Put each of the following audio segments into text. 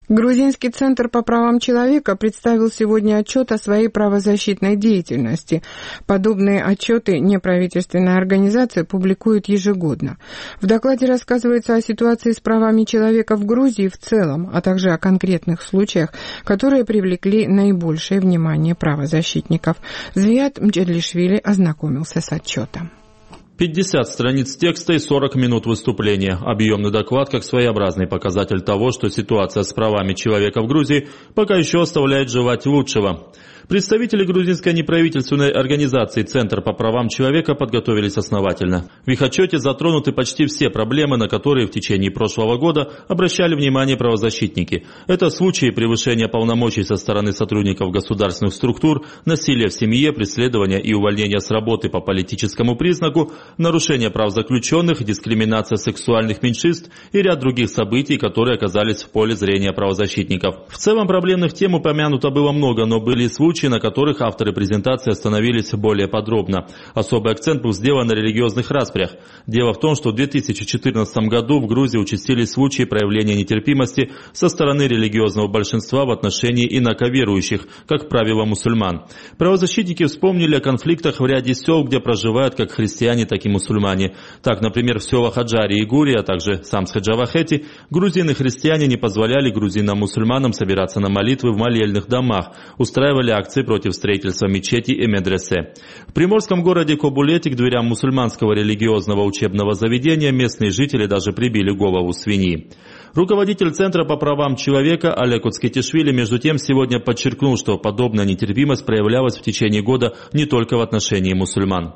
Грузинский центр по правам человека представил сегодня отчет о своей правозащитной деятельности. Подобные отчеты неправительственная организация публикует ежегодно. В докладе рассказывается о ситуации с правами человека в Грузии в целом, а также о конкретных случаях, которые привлекли наибольшее внимание правозащитников. Звиат Мчедлишвили ознакомился с отчетом. 50 страниц текста и 40 минут выступления. Объемный доклад как своеобразный показатель того, что ситуация с правами человека в Грузии пока еще оставляет желать лучшего. Представители грузинской неправительственной организации «Центр по правам человека» подготовились основательно. В их отчете затронуты почти все проблемы, на которые в течение прошлого года обращали внимание правозащитники. Это случаи превышения полномочий со стороны сотрудников государственных структур, насилие в семье, преследование и увольнение с работы по политическому признаку, нарушение прав заключенных, дискриминация сексуальных меньшинств и ряд других событий, которые оказались в поле зрения правозащитников. В целом проблемных тем упомянуто было много, но были случаи, на которых авторы презентации остановились более подробно. Особый акцент был сделан на религиозных распрях. Дело в том, что в 2014 году в Грузии участились случаи проявления нетерпимости со стороны религиозного большинства в отношении инаковерующих, как правило, мусульман. Правозащитники вспомнили о конфликтах в ряде сел, где проживают как христиане, так и мусульмане. Так, например, в селах Аджари и Гури, а также Самсхе-Джавахети, грузины-христиане не позволяли грузинам-мусульманам собираться на молитвы в молельных домах, устраивали акции против строительства мечети и медресе. В приморском городе Кобулете к дверям мусульманского религиозного учебного заведения местные жители даже прибили голову свиньи. Руководитель Центра по правам человека Олег Уцкетишвили между тем сегодня подчеркнул, что подобная нетерпимость проявлялась в течение года не только в отношении мусульман.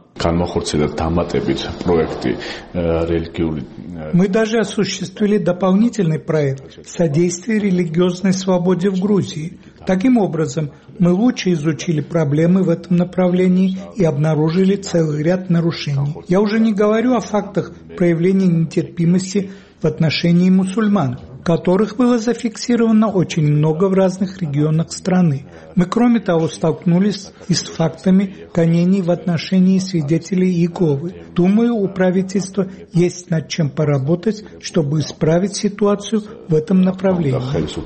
Мы даже осуществили дополнительный проект «Содействие религиозной свободе в Грузии». Таким образом, мы лучше изучили проблемы в этом направлении и обнаружили целый ряд нарушений. Я уже не говорю о фактах проявления нетерпимости в отношении мусульман, которых было зафиксировано очень много в разных регионах страны. Мы, кроме того, столкнулись и с фактами гонений в отношении свидетелей Иеговы. Думаю, у правительства есть над чем поработать, чтобы исправить ситуацию в этом направлении.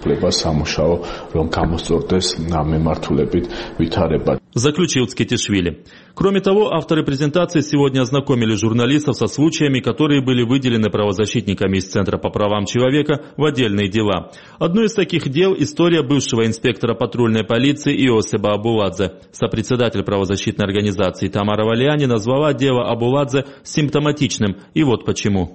Заключил Цкетишвили. Кроме того, авторы презентации сегодня ознакомили журналистов со случаями, которые были выделены правозащитниками из Центра по правам человека в отдельные дела. Одно из таких дел – история бывшего инспектора патрульной полиции Иосеба Абуладзе. Сопредседатель правозащитной организации Тамара Валиани назвала дело Абуладзе симптоматичным. И вот почему.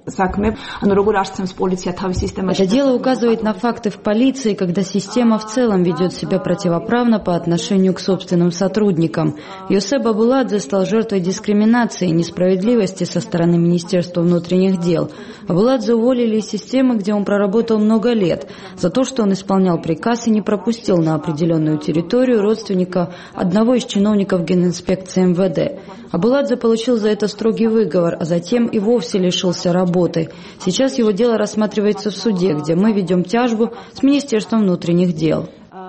Это дело указывает на факты в полиции, когда система в целом ведет себя противоправно по отношению к собственным сотрудникам. Иосеб Абуладзе стал жертвой дискриминации и несправедливости со стороны Министерства внутренних дел. Абуладзе уволили из системы, где он проработал много лет, за то, что он исполнял приказ и не пропустил на определенную территорию родственника одного из чиновников Генинспекции МВД. Абуладзе получил за это строгий выговор, а затем и вовсе лишился работы. Сейчас его дело рассматривается в суде, где мы ведем тяжбу с Министерством внутренних дел.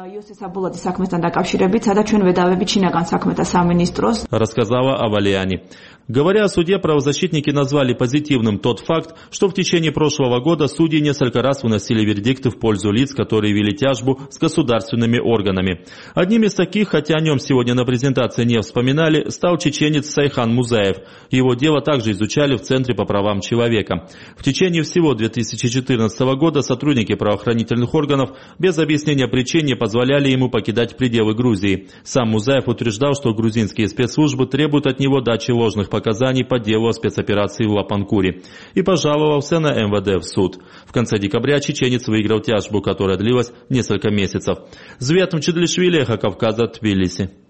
Рассказала Авалиани. Говоря о суде, правозащитники назвали позитивным тот факт, что в течение прошлого года судьи несколько раз выносили вердикты в пользу лиц, которые вели тяжбу с государственными органами. Одним из таких, хотя о нем сегодня на презентации не вспоминали, стал чеченец Сайхан Музаев. Его дело также изучали в Центре по правам человека. В течение всего 2014 года сотрудники правоохранительных органов без объяснения причин не позволяли ему покидать пределы Грузии. Сам Музаев утверждал, что грузинские спецслужбы требуют от него дачи ложных показаний по делу о спецоперации в Лапанкуре и пожаловался на МВД в суд. В конце декабря чеченец выиграл тяжбу, которая длилась несколько месяцев. Звиат Мчедлишвили, Эхо Кавказа, Тбилиси.